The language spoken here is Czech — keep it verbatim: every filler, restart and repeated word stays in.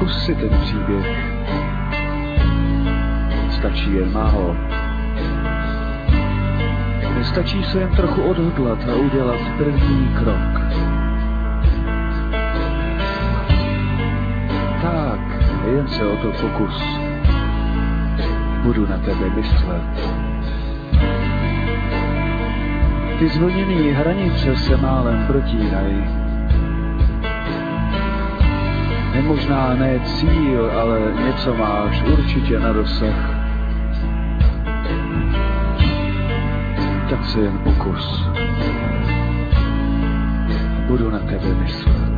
Zkus si ten příběh. Stačí jen málo. Nestačí se jen trochu odhodlat a udělat první krok. Tak, jen se o to pokus. Budu na tebe myslet. Ty zvlněný hranice se málem protínají. Nemožná ne cíl, ale něco máš určitě na dosah. Tak se jen pokus. Budu na tebe myslet.